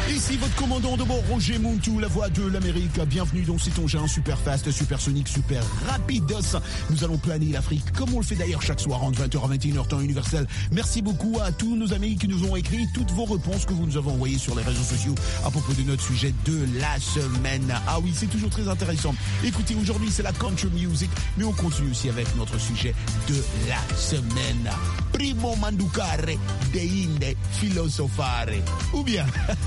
Ici votre commandant de bord Roger Muntu, la voix de l'Amérique. Bienvenue dans cet engin super fast, super sonique, super rapidos. Nous allons planer l'Afrique comme on le fait d'ailleurs chaque soir entre 20h à 21h temps universel. Merci beaucoup à tous nos amis qui nous ont écrit toutes vos réponses que vous nous avez envoyées sur les réseaux sociaux à propos de notre sujet de la semaine. Ah oui, c'est toujours très intéressant. Écoutez, aujourd'hui c'est la country music, mais on continue aussi avec notre sujet de la semaine. Primo manducare de inde filosofare. Ou bien...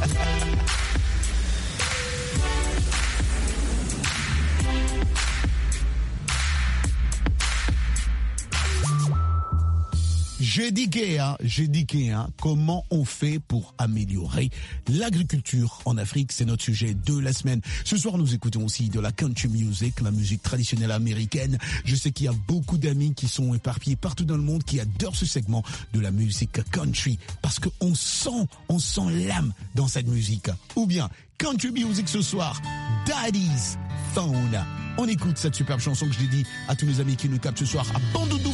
J'ai dit comment on fait pour améliorer l'agriculture en Afrique. C'est notre sujet de la semaine. Ce soir, nous écoutons aussi de la country music, la musique traditionnelle américaine. Je sais qu'il y a beaucoup d'amis qui sont éparpillés partout dans le monde qui adorent ce segment de la musique country parce qu'on sent l'âme dans cette musique. Ou bien, country music ce soir, Daddy's Phone. On écoute cette superbe chanson que je l'ai dit à tous les amis qui nous captent ce soir à Bandundu.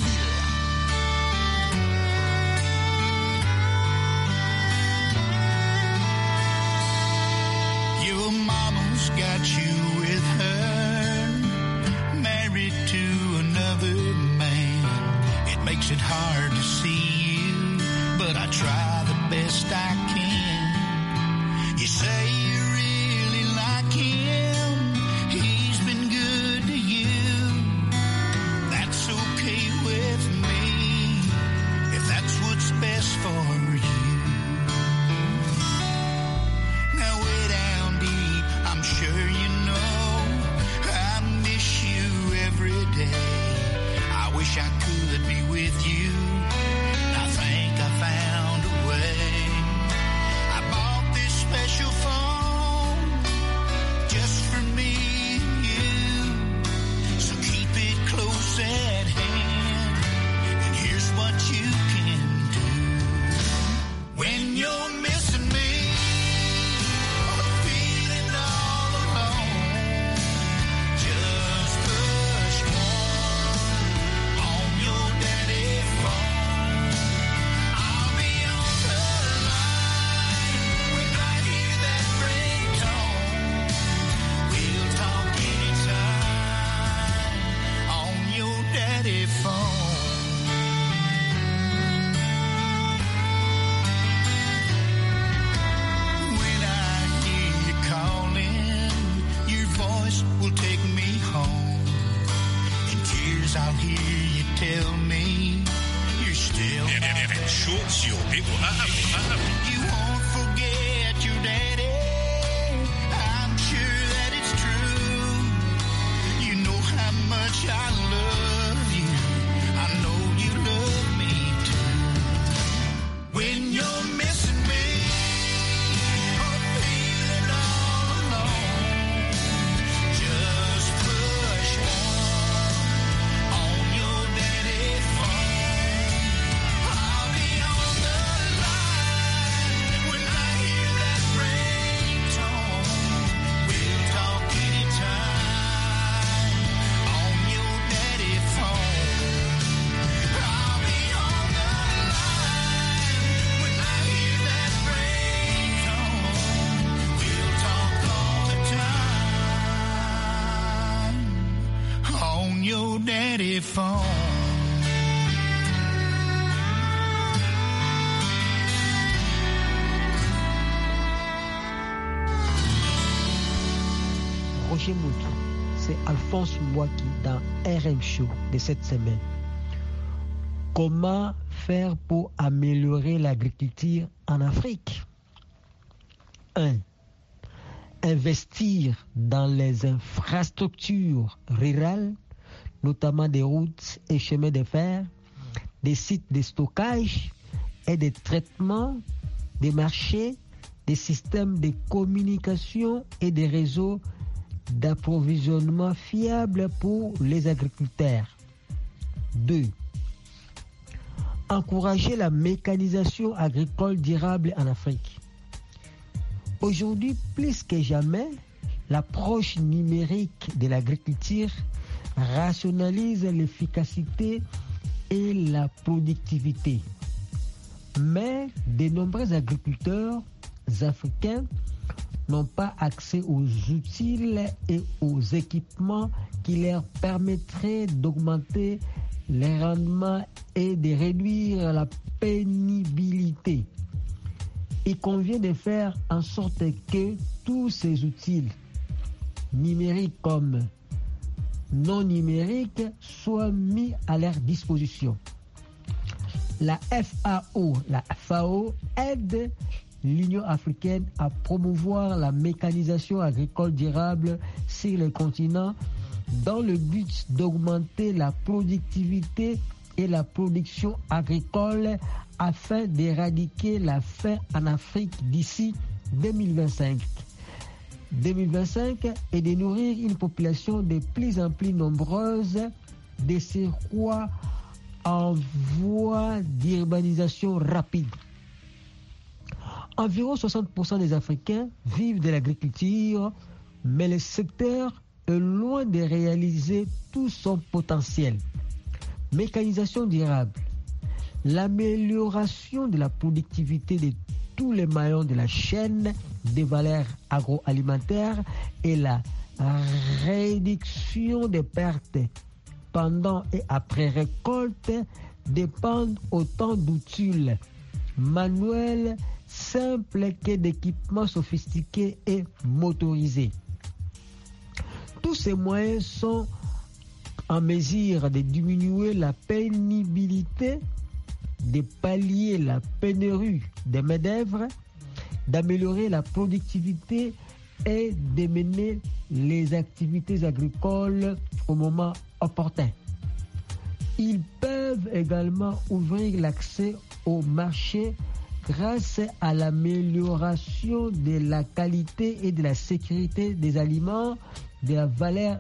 Got you with her, married to another man. It makes it hard to see you, but I try the best I can. You say you really like him, he's been good to you. That's okay with me, if that's what's best for you. Now way down deep, I'm sure you know I miss you every day. I wish I could be with you. I think I found a way. I bought this special phone just for me and you. So keep it close at hand. And here's what you can do. When you're missing me, Roger Muntu, c'est Alphonse Mbouaki dans RM Show de cette semaine. Comment faire pour améliorer l'agriculture en Afrique? 1. Investir dans les infrastructures rurales, notamment des routes et chemins de fer, des sites de stockage et de traitement, des marchés, des systèmes de communication et des réseaux d'approvisionnement fiables pour les agriculteurs. 2. Encourager la mécanisation agricole durable en Afrique. Aujourd'hui, plus que jamais, l'approche numérique de l'agriculture rationalise l'efficacité et la productivité. Mais de nombreux agriculteurs africains n'ont pas accès aux outils et aux équipements qui leur permettraient d'augmenter les rendements et de réduire la pénibilité. Il convient de faire en sorte que tous ces outils, numériques comme non numériques, soient mis à leur disposition. La FAO aide l'Union africaine à promouvoir la mécanisation agricole durable sur le continent dans le but d'augmenter la productivité et la production agricole afin d'éradiquer la faim en Afrique d'ici 2025 et de nourrir une population de plus en plus nombreuse, de surcroît en voie d'urbanisation rapide. Environ 60% des Africains vivent de l'agriculture, mais le secteur est loin de réaliser tout son potentiel. Mécanisation durable, l'amélioration de la productivité de tous les maillons de la chaîne des valeurs agroalimentaires et la réduction des pertes pendant et après récolte dépendent autant d'outils manuels simples que d'équipements sophistiqués et motorisés. Tous ces moyens sont en mesure de diminuer la pénibilité, de pallier la pénurie de main-d'œuvre, d'améliorer la productivité et de mener les activités agricoles au moment opportun. Ils peuvent également ouvrir l'accès au marché grâce à l'amélioration de la qualité et de la sécurité des aliments, de la valeur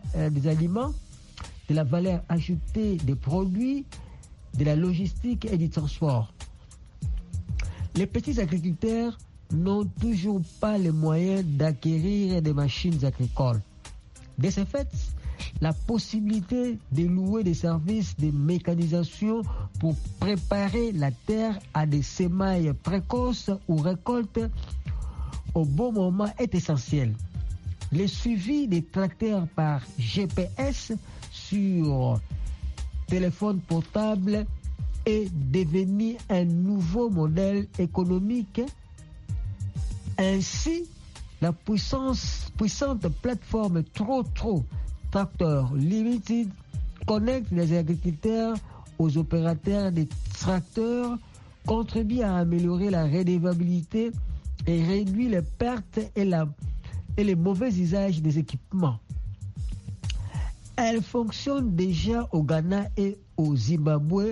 de la valeur ajoutée des produits, de la logistique et du transport. Les petits agriculteurs n'ont toujours pas les moyens d'acquérir des machines agricoles. De ce fait, la possibilité de louer des services de mécanisation pour préparer la terre à des semailles précoces ou récoltes au bon moment est essentielle. Le suivi des tracteurs par GPS sur téléphone portable est devenu un nouveau modèle économique. Ainsi, la puissante plateforme Trotro Tractor Limited connecte les agriculteurs aux opérateurs des tracteurs, contribue à améliorer la redevabilité et réduit les pertes et les mauvais usages des équipements. Elle fonctionne déjà au Ghana et au Zimbabwe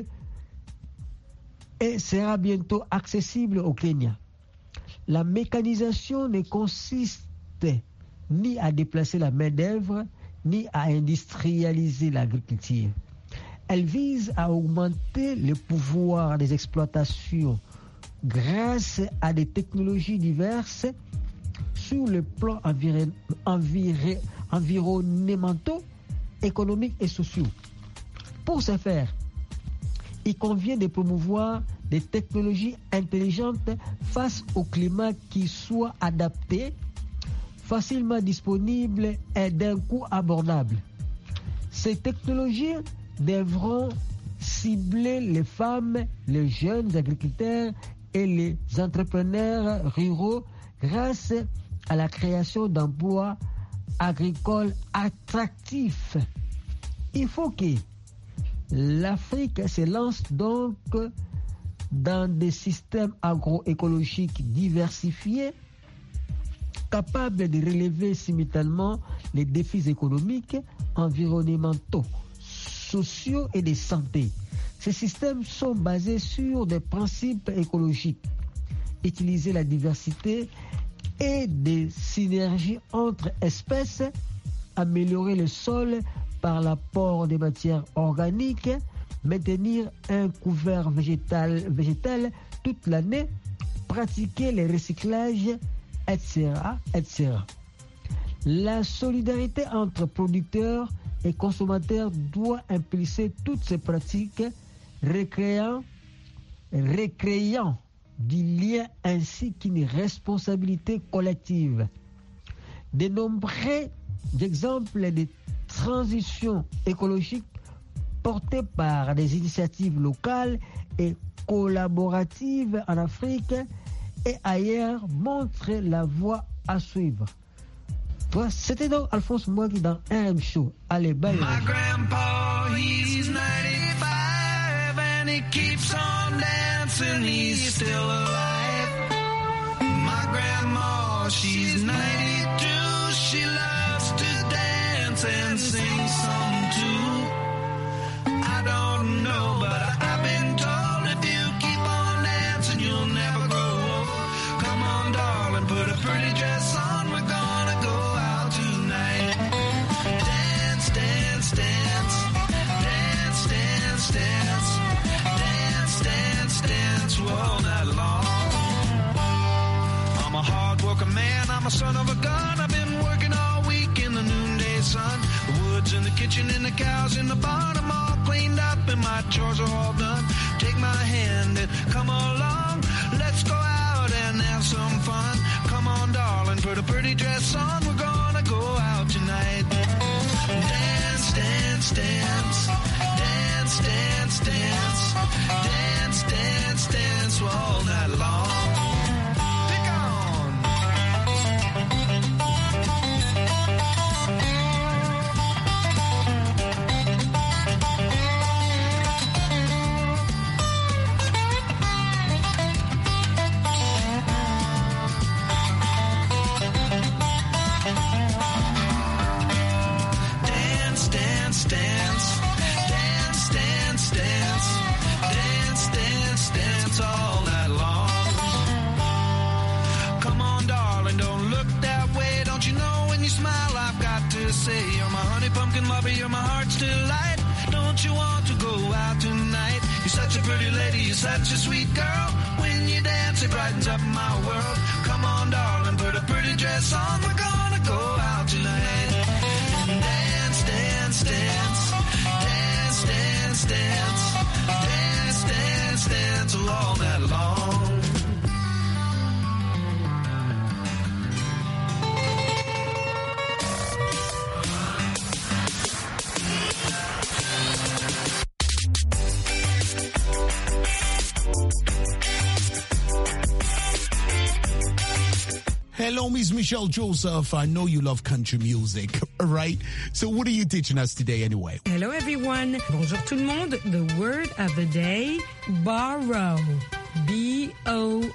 et sera bientôt accessible au Kenya. La mécanisation ne consiste ni à déplacer la main-d'œuvre, ni à industrialiser l'agriculture. Elle vise à augmenter le pouvoir des exploitations grâce à des technologies diverses sur le plan environnementaux, économiques et sociaux. Pour ce faire, il convient de promouvoir des technologies intelligentes face au climat qui soient adaptées, facilement disponibles et d'un coût abordable. Ces technologies devront cibler les femmes, les jeunes agriculteurs et les entrepreneurs ruraux grâce à la création d'emplois agricoles attractifs. Il faut que l'Afrique se lance donc dans des systèmes agroécologiques diversifiés, capables de relever simultanément les défis économiques, environnementaux, sociaux et de santé. Ces systèmes sont basés sur des principes écologiques. Utiliser la diversité et des synergies entre espèces, améliorer le sol par l'apport des matières organiques, maintenir un couvert végétal toute l'année, pratiquer le recyclage, etc., etc. La solidarité entre producteurs et consommateurs doit impulser toutes ces pratiques, recréant du lien ainsi qu'une responsabilité collective. de nombreux exemples de transition écologique portées par des initiatives locales et collaboratives en Afrique et ailleurs montrent la voie à suivre. Toi, c'était donc Alphonse Mouaki dans RM Show. Allez, bye. My grandpa, he's 95 and he keeps on dancing, he's still alive. My grandma, she's 92, she loves to dance and sing some too. I don't know, but I've been told if you keep on dancing, you'll never grow old. Come on, darling, put a pretty dress on, we're gonna go out tonight. Dance, dance, dance, dance, dance, dance, dance, dance, dance all night long. I'm a hard-working man, I'm a son of a gun, I've been working all week in the noonday sun. The woods in the kitchen and the cows in the barn, I'm all cleaned up and my chores are all done. Take my hand and come along, let's go out and have some fun. Come on, darling, put a pretty dress on, we're gonna go out tonight. Dance, dance, dance, dance, dance, dance, dance, dance, dance all night long. Pick on. Dance, dance, dance, dance, dance, dance, dance, dance, dance all night long. Come on, darling, don't look that way. Don't you know when you smile, I've got to say, you're my honey pumpkin lover, you're my heart's delight. Don't you want to go out tonight? You're such a pretty lady, you're such a sweet girl. When you dance, it brightens up my world. Come on, darling, put a pretty dress on, we're gonna go out tonight. And dance, dance, dance, dance, dance, dance, dance, dance, dance all night long. Hello, Miss Michelle Joseph. I know you love country music, right? So what are you teaching us today anyway? Hello everyone. Bonjour tout le monde. The word of the day, borrow. B-O-R-R-O-W.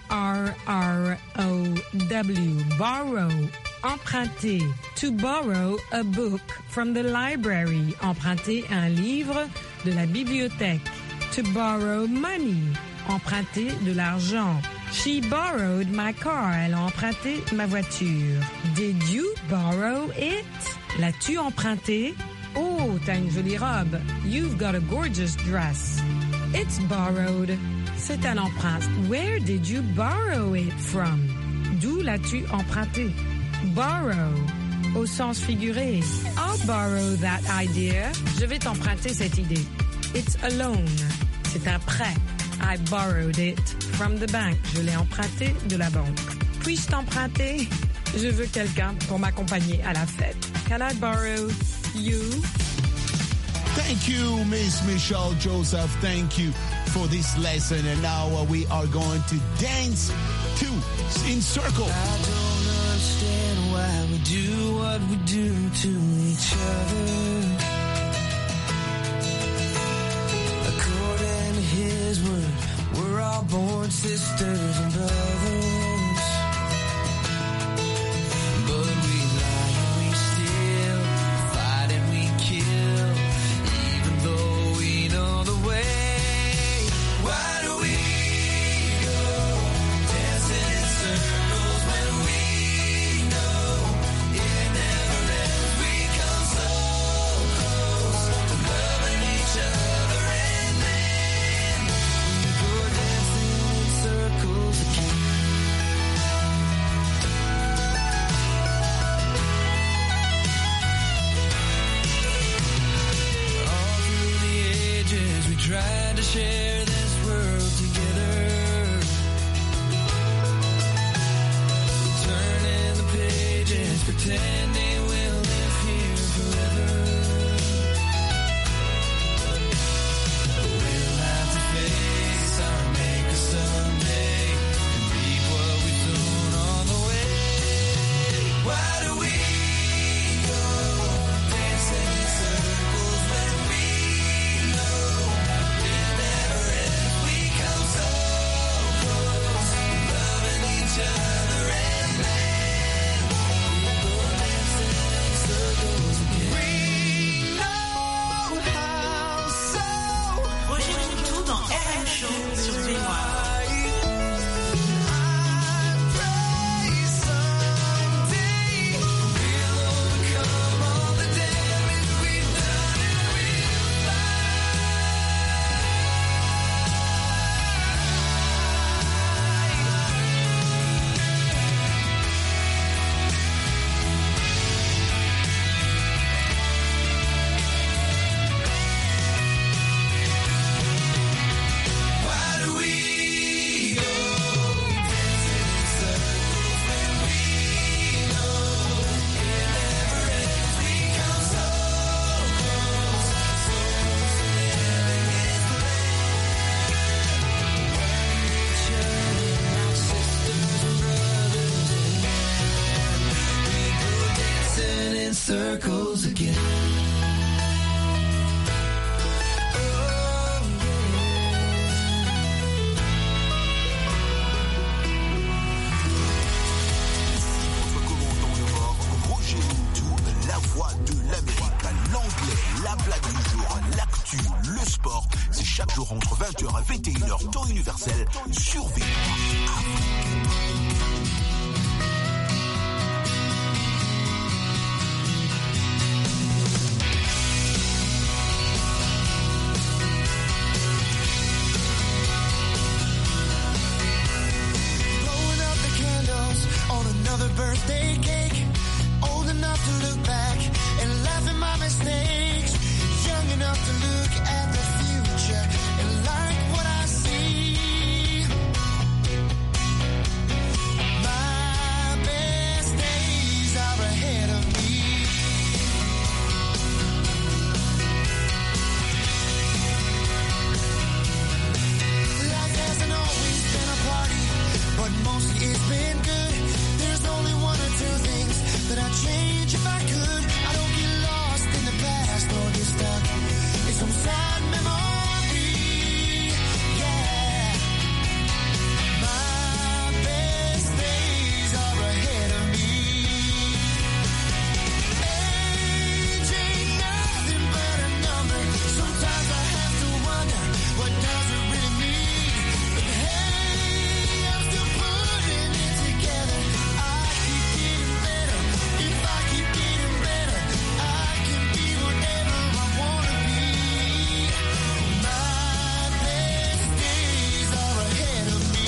Borrow. Emprunter. To borrow a book from the library. Emprunter un livre de la bibliothèque. To borrow money. Emprunter de l'argent. She borrowed my car. Elle a emprunté ma voiture. Did you borrow it? L'as-tu emprunté? Oh, t'as une jolie robe. You've got a gorgeous dress. It's borrowed. C'est un emprunt. Where did you borrow it from? D'où l'as-tu emprunté? Borrow. Au sens figuré. I'll borrow that idea. Je vais t'emprunter cette idée. It's a loan. C'est un prêt. I borrowed it from the bank. Je l'ai emprunté de la banque. Puis-je t'emprunter? Je veux quelqu'un pour m'accompagner à la fête. Can I borrow you? Thank you, Miss Michelle Joseph. Thank you for this lesson. And now we are going to dance in circle. I don't understand why we do what we do to each other. According to his word, we're all born sisters and brothers. But we lie and we steal, fight and we kill, even though we know the way. Why do we go dancing in circles when we know it never ends? We come so close to loving each other, and then we go dancing in circles again. pretending we'll live here forever. But we'll have to face our maker someday and reap what we've sown on the way. Why do we go dancing in circles when we know we'll never end? We come so close, loving each other and then we go dancing in circles again. We know how so. Roger Moutou dans RM Show sur VOA. Circles again. Votre commandant de bord, Roger Moutou, la voix de l'Amérique, l'anglais, la blague du jour, l'actu, le sport, c'est chaque jour entre 20h et 21h, temps universel, sur VOA. Blowing up the candles on another birthday cake. Old enough to look back and laugh at my mistakes. Young enough to look at the future and like what I see. My best days are ahead of me. Life hasn't always been a party, but mostly it's been good. There's only one or two things that I'd change if I could. I don't get lost in the past or get stuck in some sad memory. Yeah. My best days are ahead of me. Age ain't nothing but a number. Sometimes I have to wonder, what does it really mean? But hey, I'm still putting it together. I keep getting better. If I keep getting better, I can be whatever I wanna be. My best days are ahead of me.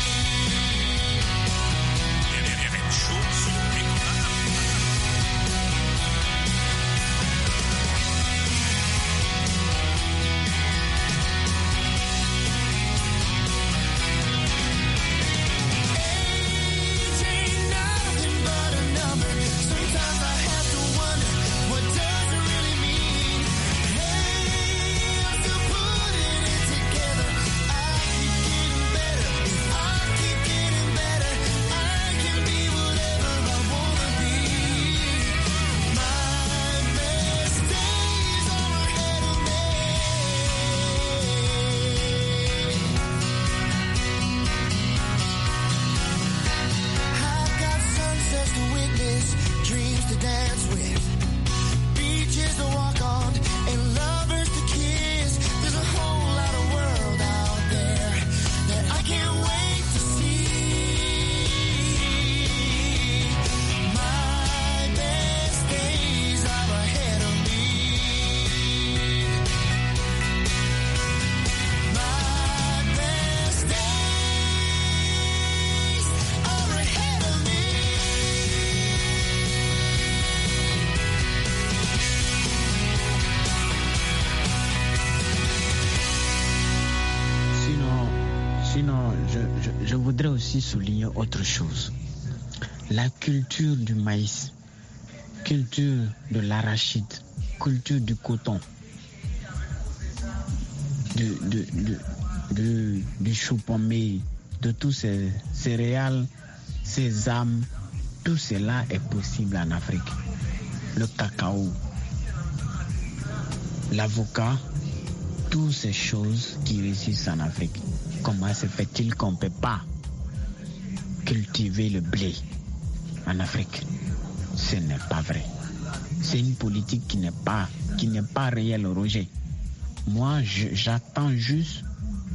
Age ain't nothing but a number. Sometimes I have to wonder, what does it really mean? Hey, I'm still putting it together. I keep getting better. If I keep getting better, I can be whatever I wanna be. My best days are ahead of me. I've got sunsets to witness, dreams to dance with, beaches to walk on, and lovers to kiss. There's a whole lot of world out there that I can't wait to see. My best days are ahead of me. My best days are ahead of me. Sinon, je voudrais aussi souligner autre chose. La culture du maïs culture de l'arachide, culture du coton, du chou pommé, de tous ces céréales, sésame, tout cela est possible en Afrique. Le cacao, l'avocat, toutes ces choses qui réussissent en Afrique. Comment se fait-il qu'on ne peut pas cultiver le blé en Afrique? Ce n'est pas vrai. C'est une politique qui n'est pas réelle, Roger. Moi, j'attends juste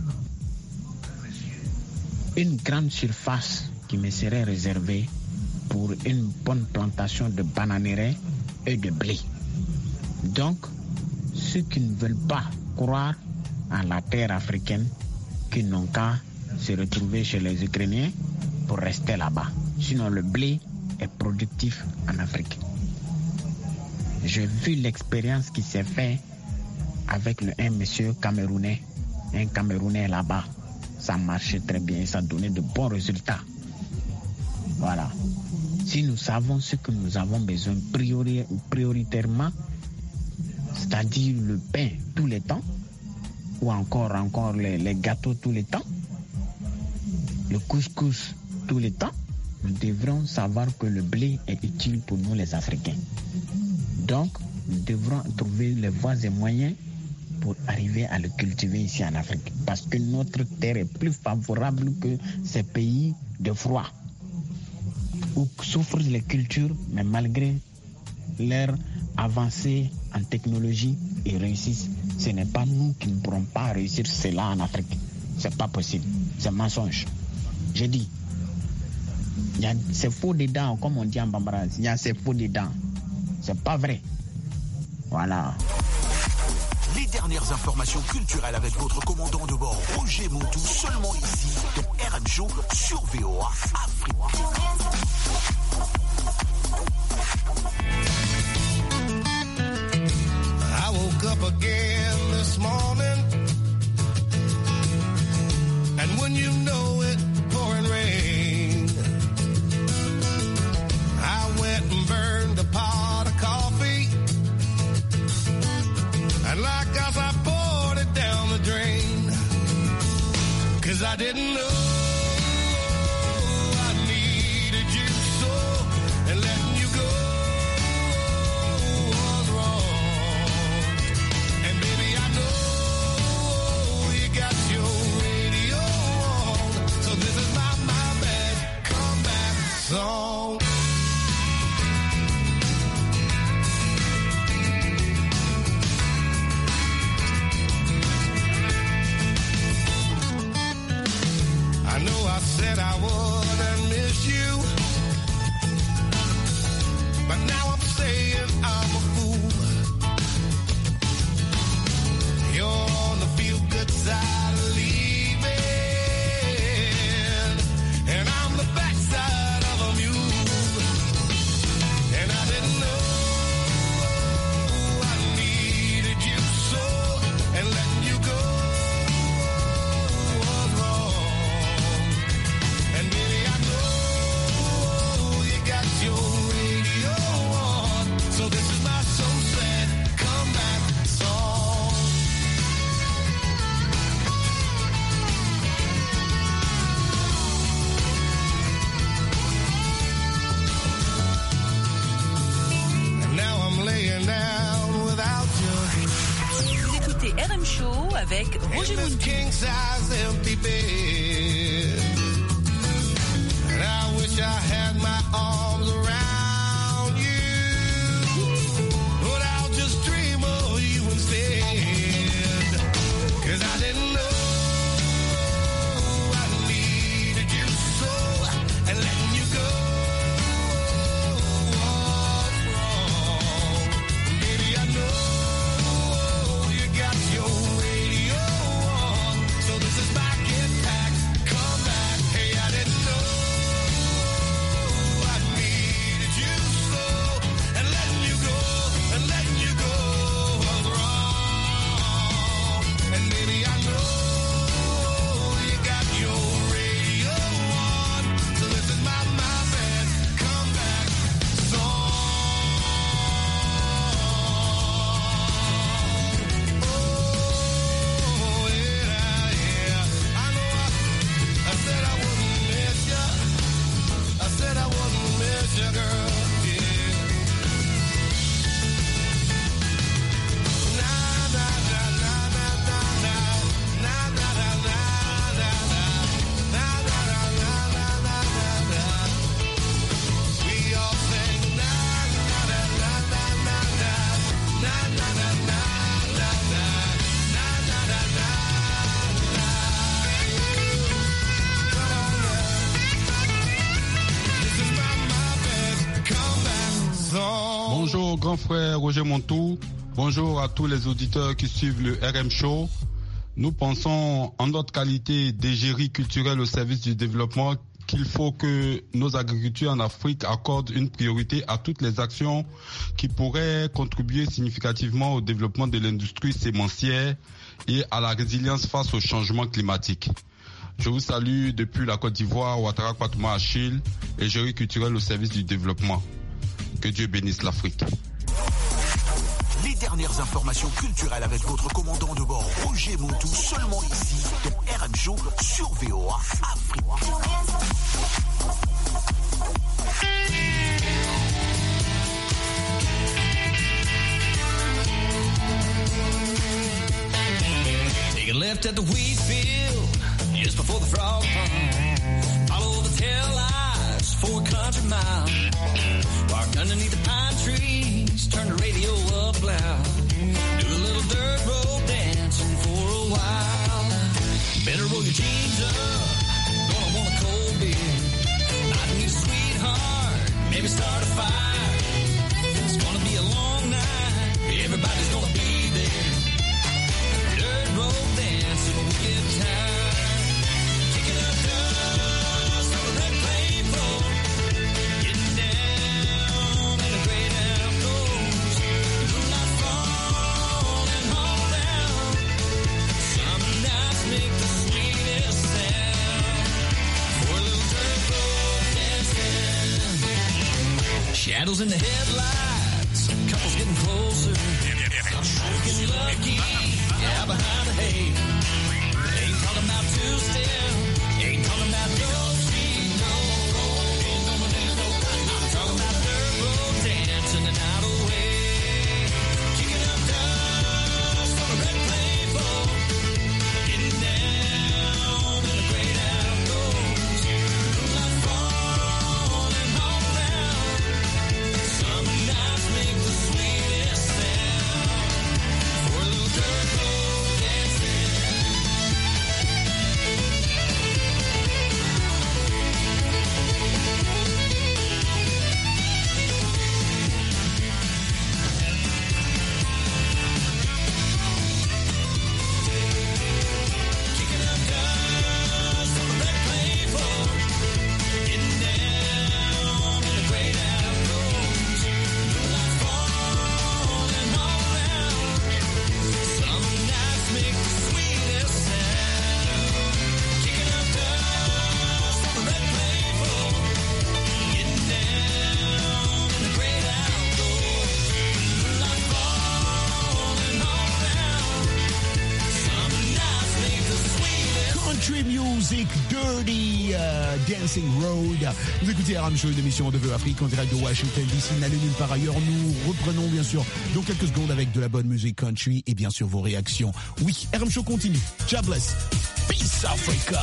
une grande surface qui me serait réservée pour une bonne plantation de bananeraies et de blé. Donc, ceux qui ne veulent pas croire en la terre africaine, qui n'ont qu'à se retrouver chez les Ukrainiens pour rester là-bas. Sinon, le blé est productif en Afrique. J'ai vu l'expérience qui s'est faite avec un monsieur camerounais, un Camerounais là-bas. Ça marchait très bien, ça donnait de bons résultats. Voilà. Si nous savons ce que nous avons besoin prioritairement, c'est-à-dire le pain tous les temps, ou encore les gâteaux tous les temps, le couscous tous les temps, nous devrons savoir que le blé est utile pour nous les Africains. Donc, nous devrons trouver les voies et moyens pour arriver à le cultiver ici en Afrique. Parce que notre terre est plus favorable que ces pays de froid, où souffrent les cultures, mais malgré leur avancée en technologie, ils réussissent. Ce n'est pas nous qui ne pourrons pas réussir cela en Afrique. C'est pas possible. C'est mensonge. J'ai dit, c'est faux dedans, comme on dit en Bambara. Il y a c'est faux dedans. C'est pas vrai. Voilà. Les dernières informations culturelles avec votre commandant de bord, Roger Montou, seulement ici, dans RM Show, sur VOA Afrique. I woke up again this morning, and when you know it, pouring rain, I went and burned a pot of coffee, and like us I poured it down the drain, 'cause I didn't know I needed you so, and letting you go was wrong. And baby, I know you got your radio on, so this is my bad comeback song. I know I said I wouldn't miss you, but now I'm saying I'm a fool. You're on the feel-good side of leaving, and I'm the backside of a mule. And I didn't know I needed you so, and letting you go was wrong. And baby, I know you got your radio on, so this is my so sad comeback song. And now I'm laying down without you. Vous écoutez RM Show avec Roger In this Montou. king size empty bed, and I wish I had my arms around you, but I'll just dream of you instead, 'cause I didn't know I needed you so, and letting you go was wrong. Baby, I know you got your radio on, so this is my get back, come back. Hey, I didn't know I needed Bonjour grand frère Roger Montou. Bonjour à tous les auditeurs qui suivent le RM Show. Nous pensons en notre qualité d'égérie culturelle au service du développement qu'il faut que nos agricultures en Afrique accordent une priorité à toutes les actions qui pourraient contribuer significativement au développement de l'industrie sémencière et à la résilience face au changement climatique. Je vous salue depuis la Côte d'Ivoire, Ouattara Kwatouma Achille, égérie culturelle au service du développement. Que Dieu bénisse l'Afrique. Les dernières informations culturelles avec votre commandant de bord Roger Montou, seulement ici dans RM Show sur VOA Afrique. Take a left at the wheat field, just before the frog pond. Follow the tail lights for a country mile. Park underneath the pine trees, turn the radio up loud. Do a little dirt road dancing for a while. Better roll your jeans up, gonna want a cold beer. I need a sweetheart, maybe start a fire. It's gonna be a long night, everybody's gonna be there. Dirt road dancing, we get tired. Kicking up dust on the red clay floor. Getting down in the great outdoors. Moonlight falling all around. Some nights make the sweetest sound. For a little dirt road dancing. Shadows in the headlights, couples getting closer. Getting lucky, yeah, behind the hay. Ain't talking about two-step, ain't talking about those feet, no. I'm talking about dirt road dancing the night away. Kicking up dust on the red clay floor. Getting down in the great outdoors. Moonlight falling all around. Some nights make the sweetest sound. For a little dirt road dancing. Kicking up dust on the red clay floor. Getting down in the great outdoors. Moonlight falling all around. Some nights make the sweetest sound. Kicking up dust on the red clay floor. Getting down in the great outdoors. Moonlight falling all around. Some nights make the sweetest. Country Music Dirty Dancing Road. Vous écoutez RM Show, une émission de VOA Afrique en direct de Washington DC. N'allez nulle part ailleurs. Nous reprenons bien sûr dans quelques secondes avec de la bonne musique country et bien sûr vos réactions. Oui, RM Show continue. God bless. Peace Africa.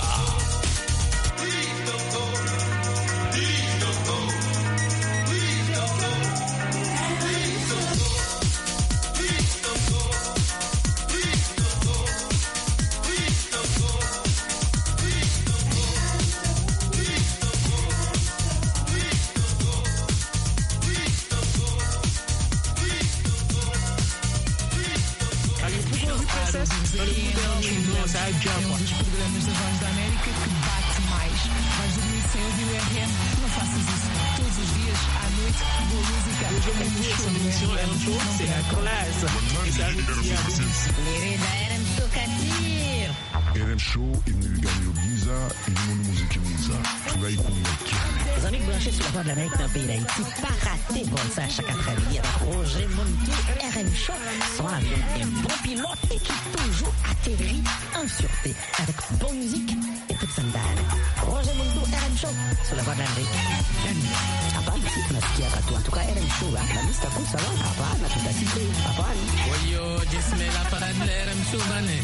Um dos programas da Voz da América que bate mais. Vais dormir sem ouvir o RM? Não faças isso. Todos os dias, à noite, boa música. RM Show imniliganyo giza ilimundo muziki mwiza tunaikumiakiane. Les amis branchés sur la voie de l'Amérique dans le pays d'Haïti, pas rater bon ça à chaque après-midi avec Roger Montou, RM Show, son avion est bon pilote et qui toujours atterrit en sûreté avec bonne musique et toute sandale. Roger Montou, RM Show, sur la voie de l'Amérique. Hapana, si tunasikia watu. En tout cas, RM Show, na Mr. Cool, ça va? Hapana, tutasikia. Hapana. Oyo, jisme la parade de RM Show, bane.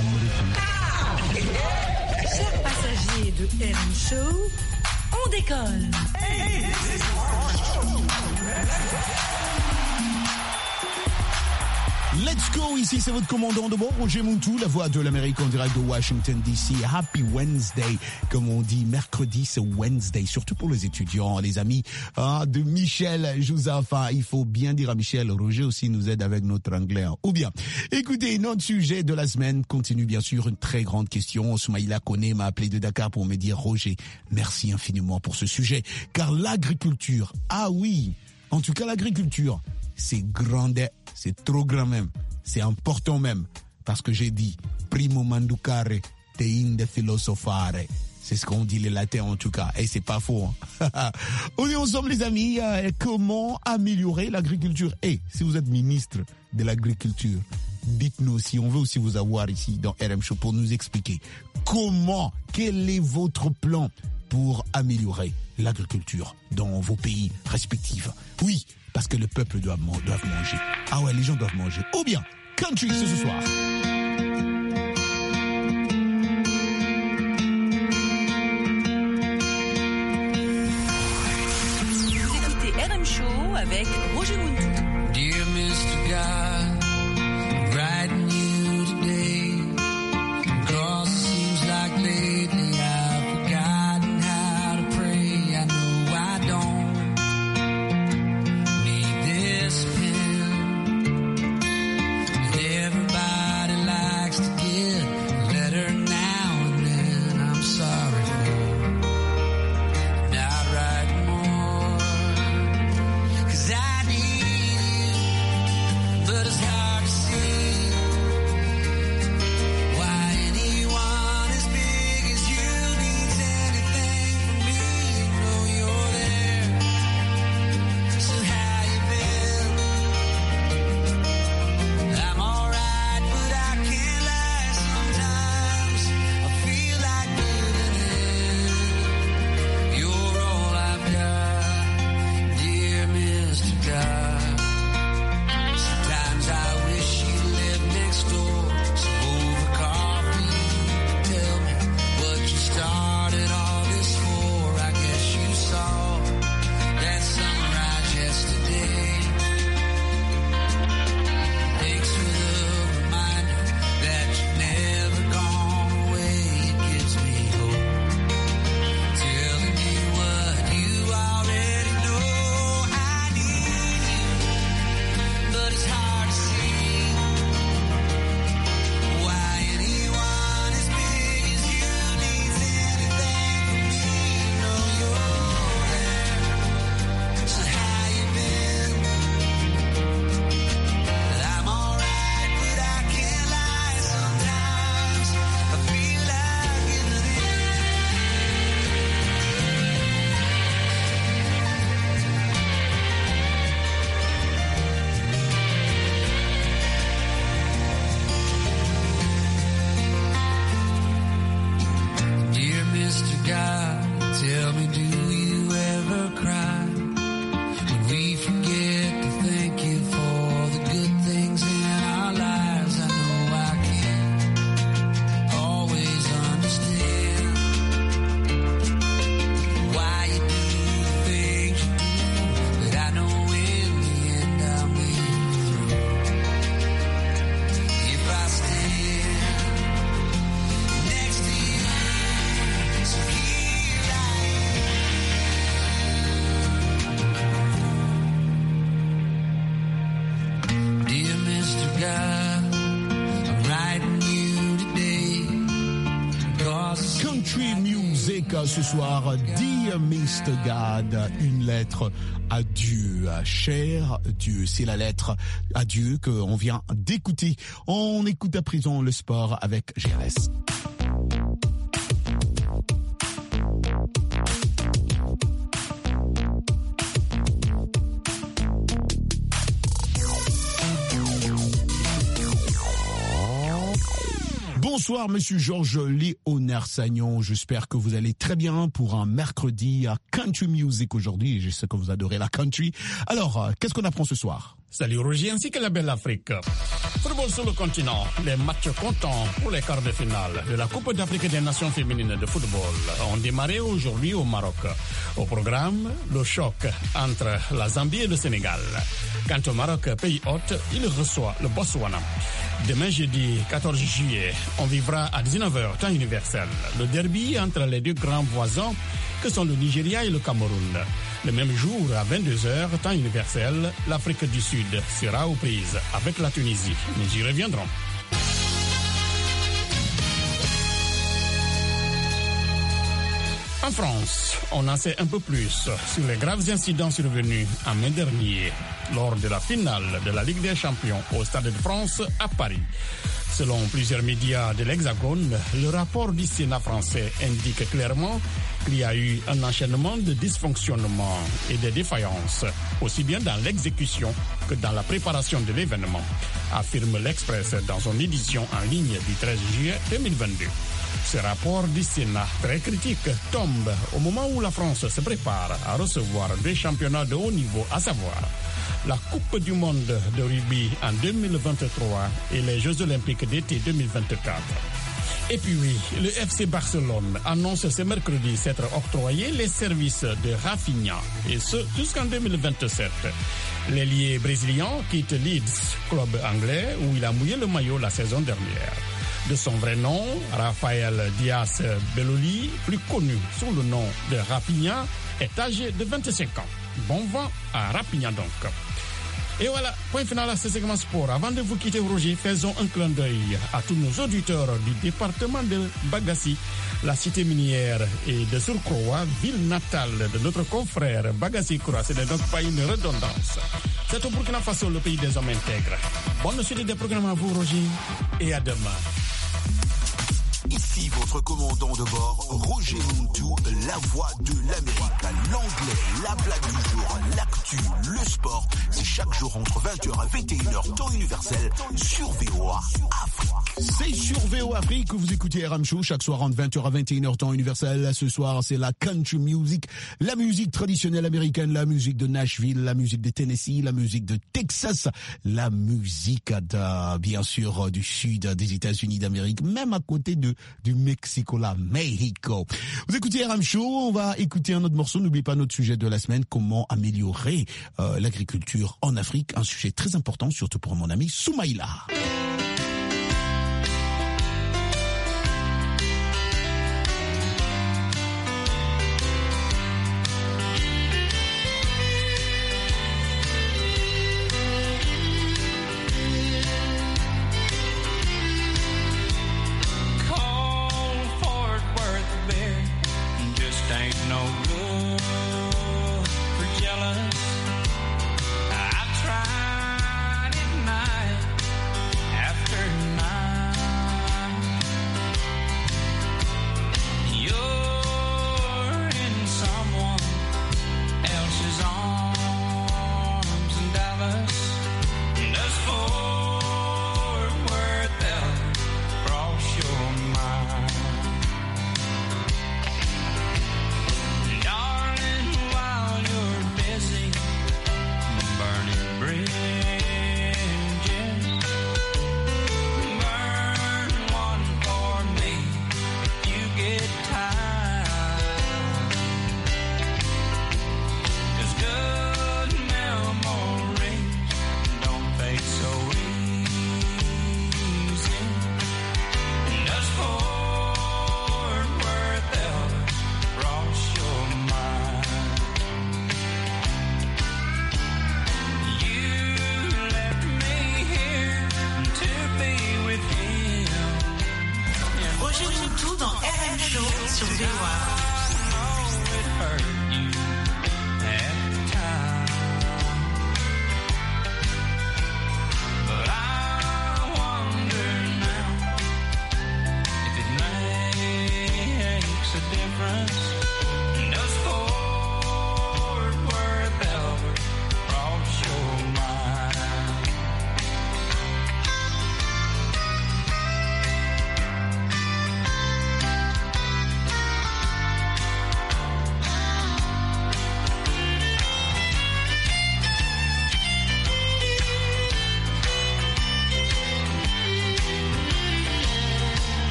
Chers passagers de RM Show, on décolle. Let's go, ici c'est votre commandant de bord, Roger Montou, la voix de l'Amérique en direct de Washington DC. Happy Wednesday, comme on dit, mercredi c'est Wednesday, surtout pour les étudiants, les amis de Michel Jouzafa. Il faut bien dire à Michel, Roger aussi nous aide avec notre anglais. Ou bien, écoutez, notre sujet de la semaine continue bien sûr, une très grande question. Soumaïla Koné m'a appelé de Dakar pour me dire, Roger, merci infiniment pour ce sujet, car l'agriculture, ah oui, en tout cas l'agriculture, c'est grand, c'est trop grand même, c'est important même, parce que j'ai dit, primo manducare, te inde philosophare. C'est ce qu'on dit les latins en tout cas, et c'est pas faux. Hein. On est ensemble les amis, comment améliorer l'agriculture? Et si vous êtes ministre de l'agriculture, dites-nous si on veut aussi vous avoir ici dans RM Show pour nous expliquer comment, quel est votre plan pour améliorer l'agriculture dans vos pays respectifs. Oui, parce que le peuple doit manger. Ah ouais, les gens doivent manger. Ou bien, country, c'est ce soir. Vous écoutez RM Show avec Roger Montou. Dear Mr. God, I'm writing you today, 'cause it seems like lately I've forgotten how to pray. I know I don't need this pen. Everybody likes to get a letter now and then. I'm sorry for not writing more, 'cause I need you, but it's hard to see why anyone as big as you needs anything from me. You know you're there, so how you been? I'm alright, but I can't lie sometimes. I feel like giving in. You're all I've got, dear Mr. God. Sometimes I wish you lived next door, so over coffee, tell me what you started all this for. I guess you saw that sunrise yesterday. Thanks for the reminder that you've never gone away. It gives me hope, telling me what you already know. I need you, but it's hard to see why anyone as big as you needs anything from me. You know you're there, so how you been? I'm alright, but I can't lie sometimes. I feel like giving in. Dear Mr. God, tell me, do you ever cry when we forget to thank you for the good things in our lives? I know I can't always understand why you do the things you do, but I know in the end I'll make it through. If I stand next to you, so here I am. Dear Mr. God, I'm writing you today, 'cause Country music ce soir, Dear Mr. God, une lettre à Dieu, cher Dieu, c'est la lettre à Dieu qu'on vient d'écouter. On écoute à présent le sport avec GLS. Bonsoir Monsieur Georges Léonard Sagnon, j'espère que vous allez très bien pour un mercredi à Country Music aujourd'hui, je sais que vous adorez la country. Alors, qu'est-ce qu'on apprend ce soir? Salut Roger ainsi que la belle Afrique. Football sur le continent, les matchs comptants pour les quarts de finale de la Coupe d'Afrique des Nations féminines de football ont démarré aujourd'hui au Maroc. Au programme, le choc entre la Zambie et le Sénégal. Quant au Maroc, pays hôte, il reçoit le Botswana. Demain jeudi 14 juillet, on vivra à 19h, temps universel, le derby entre les deux grands voisins que sont le Nigeria et le Cameroun. Le même jour, à 22h, temps universel, l'Afrique du Sud sera aux prises avec la Tunisie. Nous y reviendrons. En France, on en sait un peu plus sur les graves incidents survenus en mai dernier lors de la finale de la Ligue des Champions au Stade de France à Paris. Selon plusieurs médias de l'Hexagone, le rapport du Sénat français indique clairement qu'il y a eu un enchaînement de dysfonctionnements et de défaillances, aussi bien dans l'exécution que dans la préparation de l'événement, affirme l'Express dans son édition en ligne du 13 juillet 2022. Ce rapport du Sénat, très critique, tombe au moment où la France se prépare à recevoir deux championnats de haut niveau, à savoir la Coupe du monde de rugby en 2023 et les Jeux olympiques d'été 2024. Et puis oui, le FC Barcelone annonce ce mercredi s'être octroyé les services de Rafinha, et ce jusqu'en 2027. L'ailier brésilien quitte Leeds, club anglais où il a mouillé le maillot la saison dernière. De son vrai nom, Rafael Diaz Belloli, plus connu sous le nom de Rafinha, est âgé de 25 ans. Bon vent à Rafinha donc. Et voilà, point final à ce segment sport. Avant de vous quitter, Roger, faisons un clin d'œil à tous nos auditeurs du département de Bagassi, la cité minière et de Surcroît, ville natale de notre confrère Bagassi Koura. Ce n'est donc pas une redondance. C'est au Burkina Faso, le pays des hommes intègres. Bonne suite des programmes à vous, Roger, et à demain. Ici votre commandant de bord, Roger Montou, la voix de l'Amérique, l'anglais, la blague du jour, l'actu, le sport. C'est chaque jour entre 20h et 21h, temps universel, sur VOA Afrique. C'est sur VOA Afrique que vous écoutez RM Show chaque soir entre 20h à 21h, temps universel. Ce soir, c'est la country music, la musique traditionnelle américaine, la musique de Nashville, la musique de Tennessee, la musique de Texas, la musique bien sûr du sud des États-Unis d'Amérique, même à côté du Mexico, là, Mexico. Vous écoutez RM Show, on va écouter un autre morceau. N'oubliez pas notre sujet de la semaine, comment améliorer l'agriculture en Afrique. Un sujet très important, surtout pour mon ami Soumaïla.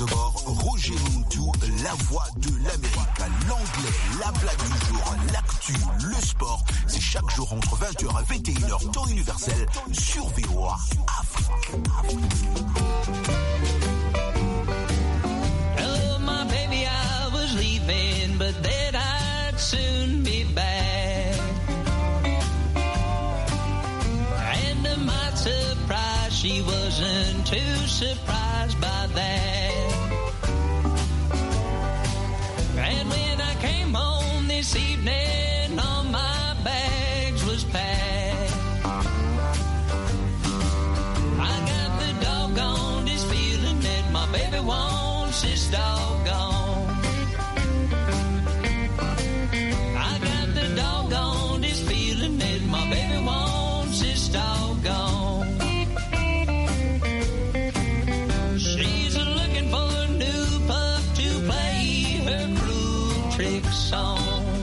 de bord, Roger Montou, la voix de l'Amérique. L'anglais, la blague du jour, l'actu, le sport. C'est chaque jour entre 20h et 21h, temps universel, sur VOA Afrique. Oh, my baby, I was leaving, but then I'd soon be back. And to my surprise, she wasn't too surprised by that. And when I came home this evening, all my bags was packed. I got the doggone feeling that my baby wants this doggone. I got the doggone feeling that my baby wants this doggone. She's looking for a new pup to play her cruel tricks on.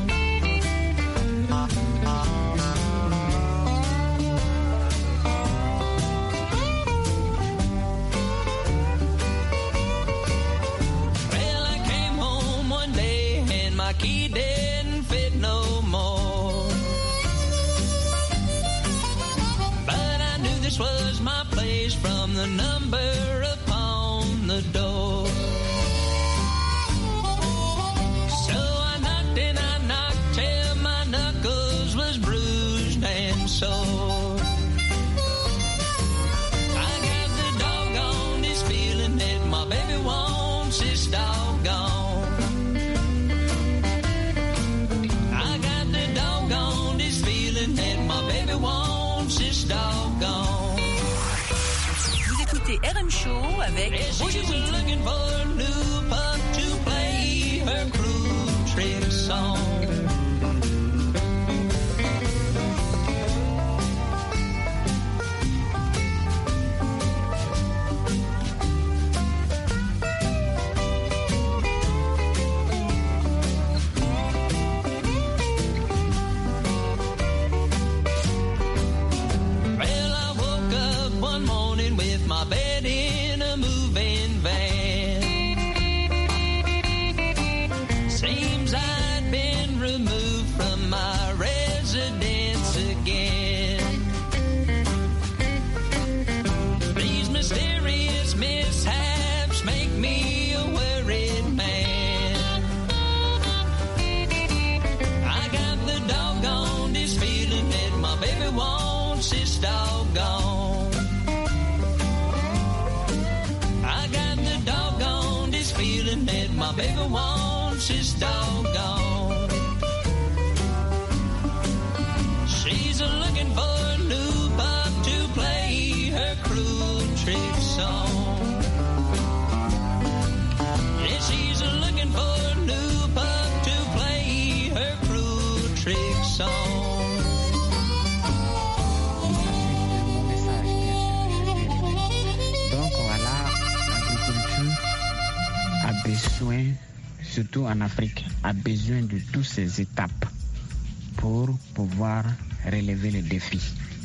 Well, I came home one day and my key didn't fit no more. But I knew this was my place from the number upon the door. So I knocked and I knocked till my knuckles was bruised and sore. I got the doggone feeling that my baby wants this doggone. I got the doggone feeling that my baby wants this doggone. Vous écoutez RM Show avec Roger She's Montou. looking for a new pup to play her cruel tricks on. Well, I woke up one morning with my bed in a moving van. Seems I'd been removed from my residence again. These mysterious mishaps make me a worried man. I got the doggone feeling that my baby wants this doggone. I got the doggone feeling that my baby wants this doggone. She's looking for a new pup to play her cruel tricks on. Yeah, she's looking for a new pup to play her cruel tricks on. Donc voilà, l'agriculture a besoin, surtout en Afrique, a besoin de toutes ces étapes pour pouvoir relever le défi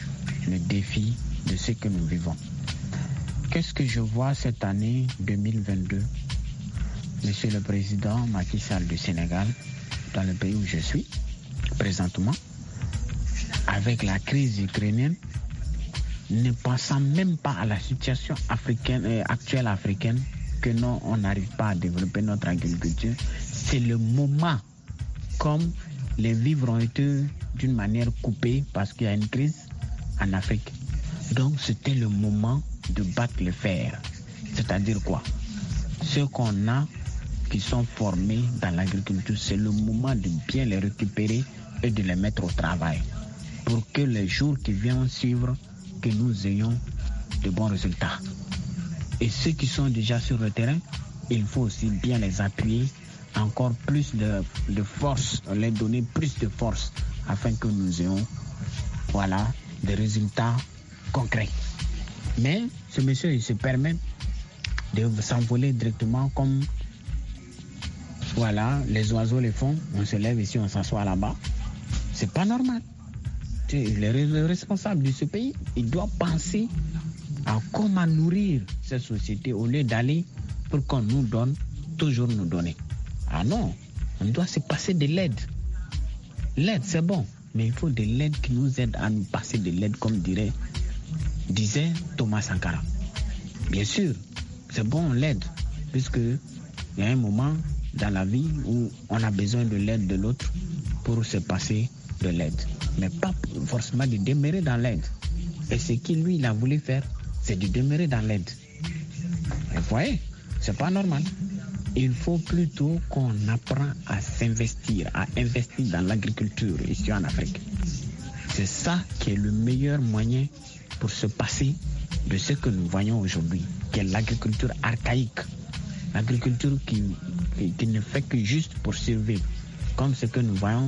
de ce que nous vivons. Qu'est-ce que je vois cette année 2022? Monsieur le Président Macky Sall du Sénégal, dans le pays où je suis présentement, avec la crise ukrainienne, ne pensant même pas à la situation actuelle africaine, que non, on n'arrive pas à développer notre agriculture. C'est le moment, comme les vivres ont été d'une manière coupée parce qu'il y a une crise en Afrique. Donc c'était le moment de battre le fer. C'est-à-dire quoi? Ceux qu'on a qui sont formés dans l'agriculture, c'est le moment de bien les récupérer et de les mettre au travail pour que les jours qui viennent suivre, que nous ayons de bons résultats. Et ceux qui sont déjà sur le terrain, il faut aussi bien les appuyer, encore plus de force, leur donner plus de force afin que nous ayons des résultats concrets. Mais ce monsieur, il se permet de s'envoler directement comme les oiseaux le font. On se lève ici, on s'assoit là-bas. C'est pas normal. Le responsable de ce pays, il doit penser à comment nourrir cette société au lieu d'aller pour qu'on nous donne, toujours nous donner. Ah non, on doit se passer de l'aide. L'aide, c'est bon, mais il faut de l'aide qui nous aide à nous passer de l'aide, comme disait Thomas Sankara. Bien sûr, c'est bon l'aide, puisque il y a un moment dans la vie où on a besoin de l'aide de l'autre pour se passer de l'aide. Mais pas forcément de demeurer dans l'aide. Et ce qu'il lui il a voulu faire, c'est de demeurer dans l'aide. Et vous voyez, c'est pas normal. Il faut plutôt qu'on apprend à s'investir, à investir dans l'agriculture ici en Afrique. C'est ça qui est le meilleur moyen pour se passer de ce que nous voyons aujourd'hui, qui est l'agriculture archaïque. L'agriculture qui ne fait que juste pour survivre. Comme ce que nous voyons,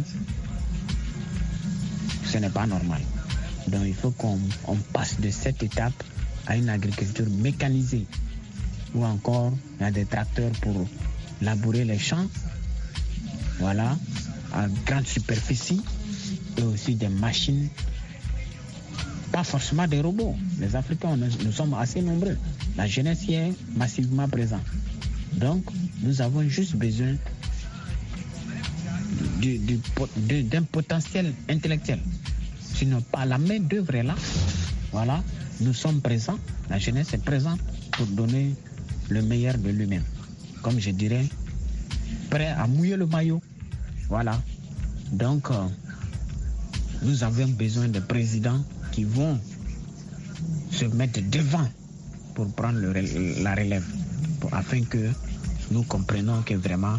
ce n'est pas normal. Donc il faut qu'on passe de cette étape à une agriculture mécanisée, ou encore il y a des tracteurs pour labourer les champs, voilà, à grande superficie, et aussi des machines, pas forcément des robots. Les Africains, nous sommes assez nombreux. La jeunesse y est massivement présente. Donc, nous avons juste besoin d'un potentiel intellectuel. Sinon, pas la main d'œuvre est là. Voilà, nous sommes présents, la jeunesse est présente pour donner le meilleur de lui-même. Comme je dirais, prêt à mouiller le maillot. Voilà. Donc, nous avons besoin de présidents qui vont se mettre devant pour prendre la relève, afin que nous comprenions que vraiment,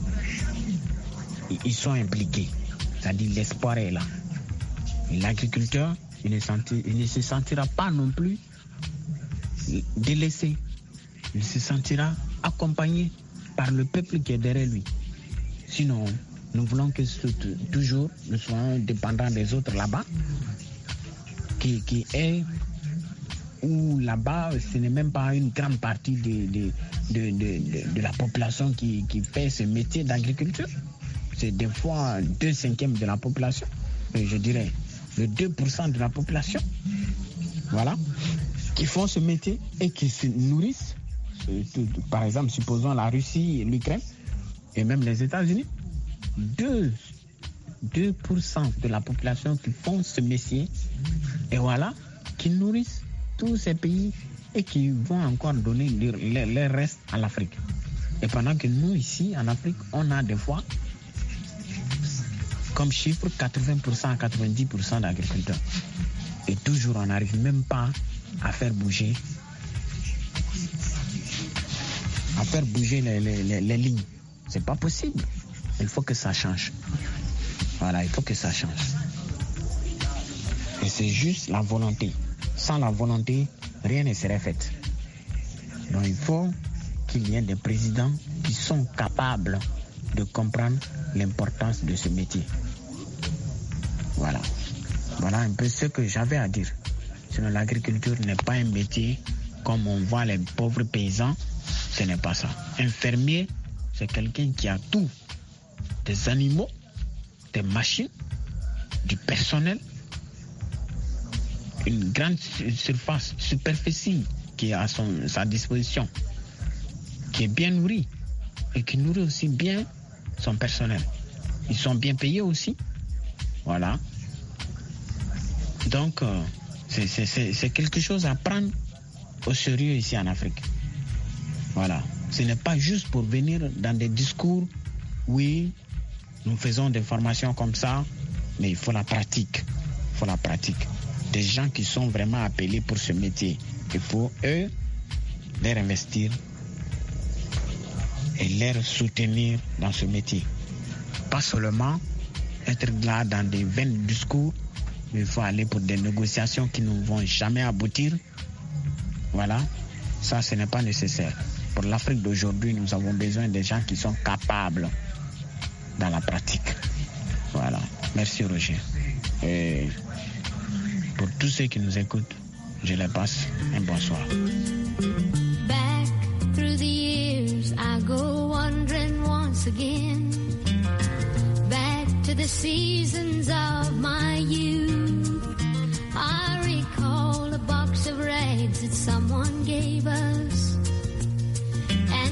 ils sont impliqués. C'est-à-dire l'espoir est là. Et l'agriculteur, il ne se sentira pas non plus délaissé. Il se sentira accompagné par le peuple qui est derrière lui. Sinon, nous voulons que toujours nous soyons dépendants des autres là-bas, qui est où là-bas, ce n'est même pas une grande partie de la population qui fait ce métier d'agriculture. C'est des fois 2/5 de la population, je dirais le 2% de la population, voilà, qui font ce métier et qui se nourrissent. Par exemple, supposons la Russie, l'Ukraine et même les États-Unis, 2% de la population qui font ce métier, et voilà, qui nourrissent tous ces pays et qui vont encore donner leur reste à l'Afrique. Et pendant que nous, ici, en Afrique, on a des fois, comme chiffre, 80% à 90% d'agriculteurs. Et toujours, on n'arrive même pas à faire bouger les lignes. C'est pas possible. Il faut que ça change. Voilà, il faut que ça change. Et c'est juste la volonté. Sans la volonté, rien ne serait fait. Donc il faut qu'il y ait des présidents qui sont capables de comprendre l'importance de ce métier. Voilà. Voilà un peu ce que j'avais à dire. Sinon, l'agriculture n'est pas un métier comme on voit les pauvres paysans. Ce n'est pas ça. Un fermier, c'est quelqu'un qui a tout. Des animaux, des machines, du personnel, une grande superficie qui est à sa disposition, qui est bien nourrie et qui nourrit aussi bien son personnel. Ils sont bien payés aussi. Voilà. Donc, c'est quelque chose à prendre au sérieux ici en Afrique. Voilà. Ce n'est pas juste pour venir dans des discours, oui, nous faisons des formations comme ça, mais il faut la pratique. Il faut la pratique. Des gens qui sont vraiment appelés pour ce métier, il faut, eux, les investir et les soutenir dans ce métier. Pas seulement être là dans des vains discours, mais il faut aller pour des négociations qui ne vont jamais aboutir. Voilà, ça, ce n'est pas nécessaire. Pour l'Afrique d'aujourd'hui, nous avons besoin de gens qui sont capables dans la pratique. Voilà, merci Roger. Et pour tous ceux qui nous écoutent, je les passe un bonsoir. Back through the years, I go wandering once again. Back to the seasons of my youth. I recall a box of rags that someone gave us. And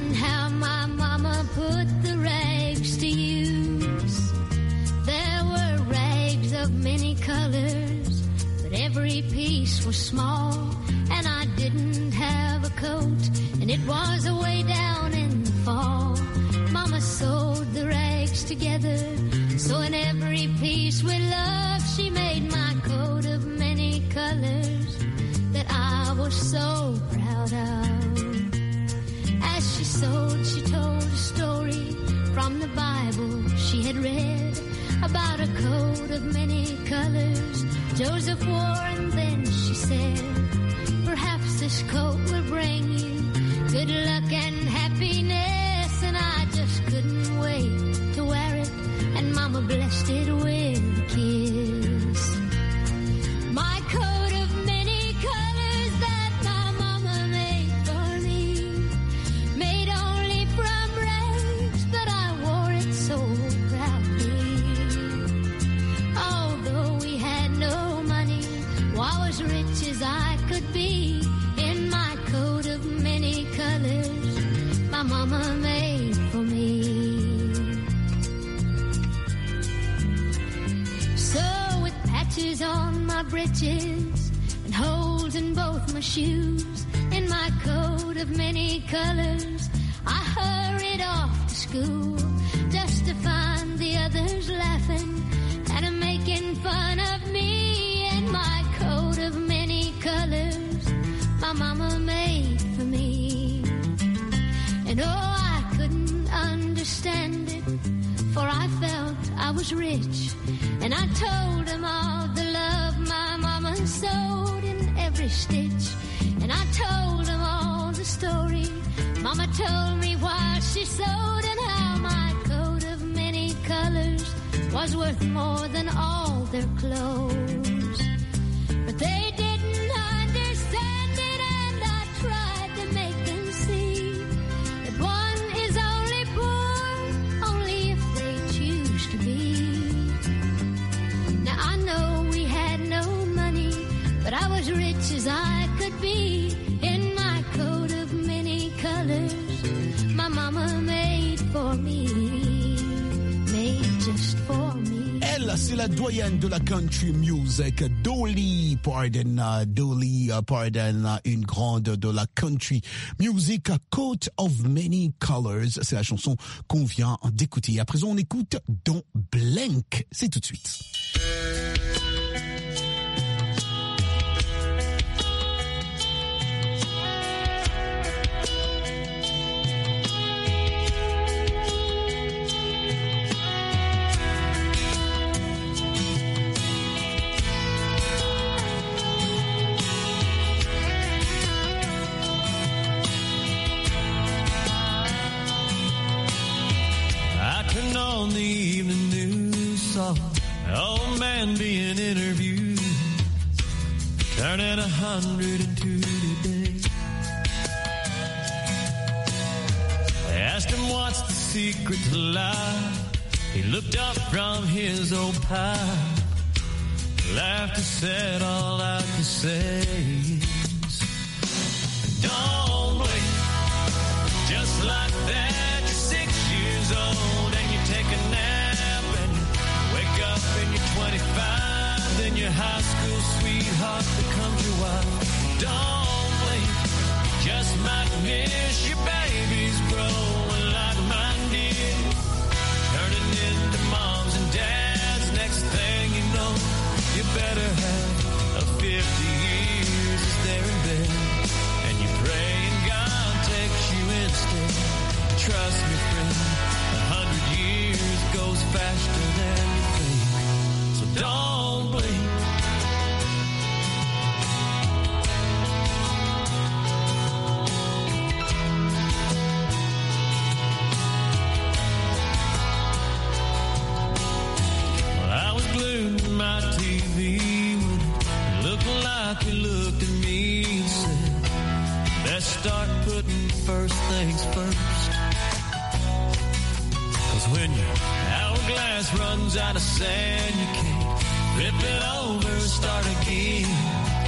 and how my mama put the rags to use. There were rags of many colors, but every piece was small, and I didn't have a coat, and it was away down in the fall. Mama sewed the rags together, so in every piece with love she made my coat of many colors that I was so proud of. As she sewed, she told a story from the Bible she had read about a coat of many colors Joseph wore, and then she said, perhaps this coat will bring you good luck and happiness, and I just couldn't wait to wear it, and Mama blessed it with a kiss. My coat of many colors that my mama made for me, made only from rags, but I wore it so proudly. Although we had no money, I was rich as I could be in my coat of many colors my mama made for me. So with patches on my breeches and holes in both my shoes, in my coat of many colors, I hurried off to school just to find the others laughing and making fun of me in my coat of many colors my mama made for me. And oh, I couldn't understand it, for I felt I was rich, and I told them all the love my mama sewed in every stitch, and I told them all the story Mama told me while she sewed, and how my coat of many colors was worth more than all their clothes. But they didn't understand it, and I tried to make them see that one is only poor only if they choose to be. Now I know we had no money, but I was rich as I could be in my coat of many colors my mama made for me, made just for me. Elle, c'est la doyenne de la country music, Dolly Parton, une grande de la country music, Coat of Many Colors. C'est la chanson qu'on vient d'écouter. À présent, on écoute Don't Blink. C'est tout de suite. On the evening news, saw an old man being interviewed, turning 102 today. They asked him what's the secret to life. He looked up from his old pipe, laughed and said, all I can say is, don't blink. Just like that, you're 6 years old and you take a nap and you wake up and you're 25. Then your high school sweetheart becomes your wife. Don't blink, you just might miss your babies growing like mine did, turning into moms and dads. Next thing you know, you better have a 50 years is there in bed, and you pray and God takes you instead. Trust me, friend, 100 years goes faster than you think. So don't blink. Well, I was glued to my TV when it looked like you looked at me and said, let's start putting first things first. When your hourglass runs out of sand, you can't flip it over and start again.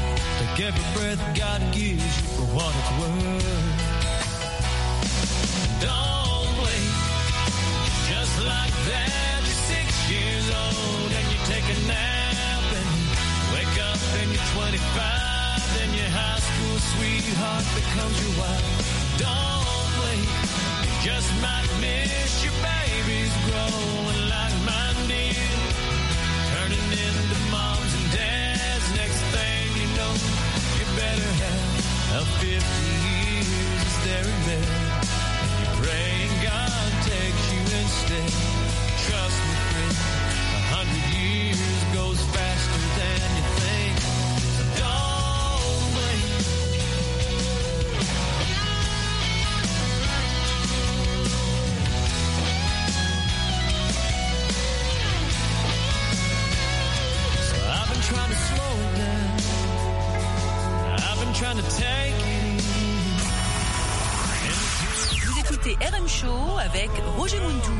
Take every breath God gives you for what it's worth. sweetheart becomes your wife. Don't blink, you just might miss your babies growing like mine did, turning into moms and dads. Next thing you know, you better have 50 years there and there. You praying God takes you instead. Trust me, friend, 100 years goes faster than you think. So don't blink. So I've been trying to slow it down. I've been trying to take it easy. Vous écoutez RM Show avec Roger Muntou.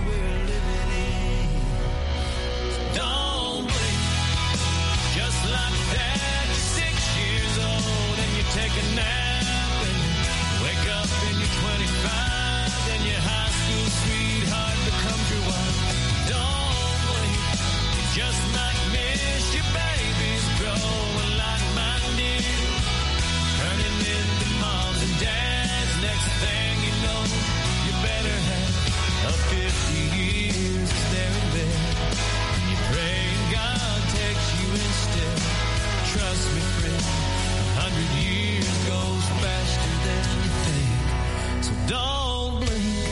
Don't blink, just like that. You're 6 years old and you take a nap and wake up and you're 25. Then your high school sweetheart becomes your wife. Don't blink, you just might miss your babies growing like mine did, turning into moms and dads. Next thing you know, you better have 50 years there and there. Praying God takes you instead. Trust me, friend, 100 years goes faster than you think. So don't blink.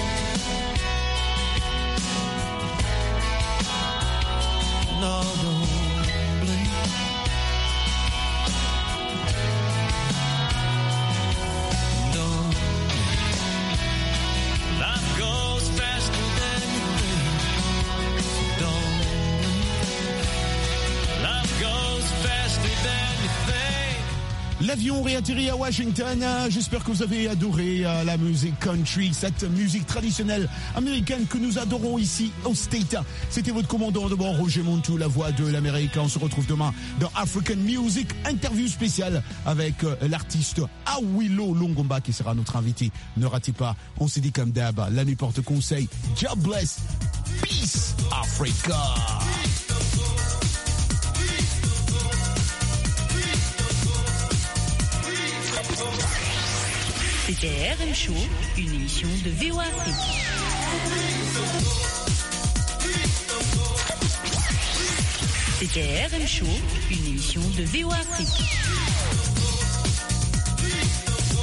No, don't blink. Don't blink. Life goes faster than you think. So don't L'avion réatterrit à Washington. J'espère que vous avez adoré la musique country, cette musique traditionnelle américaine que nous adorons ici au State. C'était votre commandant de bord, Roger Muntou, la voix de l'Amérique. On se retrouve demain dans African Music, interview spéciale avec l'artiste Awilo Longomba qui sera notre invité. Ne ratez pas, on s'est dit comme d'hab, la nuit porte conseil. God bless, peace, Africa. C'était RM Show, une émission de VOA Afrique. C'était RM Show, une émission de VOA Afrique.